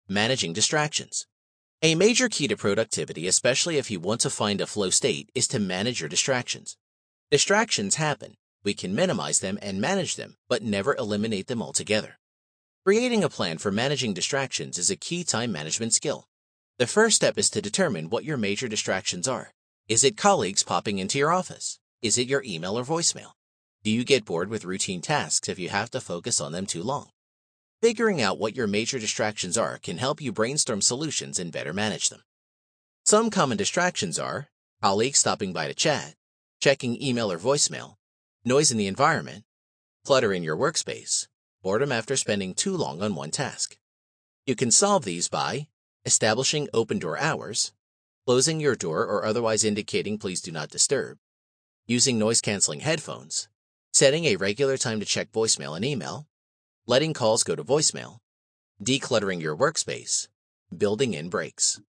Managing distractions. A major key to productivity, especially if you want to find a flow state, is to manage your distractions. Distractions happen. We can minimize them and manage them, but never eliminate them altogether. Creating a plan for managing distractions is a key time management skill. The first step is to determine what your major distractions are. Is it colleagues popping into your office? Is it your email or voicemail? Do you get bored with routine tasks if you have to focus on them too long? Figuring out what your major distractions are can help you brainstorm solutions and better manage them. Some common distractions are colleagues stopping by to chat, checking email or voicemail, noise in the environment, clutter in your workspace, boredom after spending too long on one task. You can solve these by establishing open door hours, closing your door or otherwise indicating please do not disturb, using noise-canceling headphones, setting a regular time to check voicemail and email, letting calls go to voicemail, decluttering your workspace, building in breaks.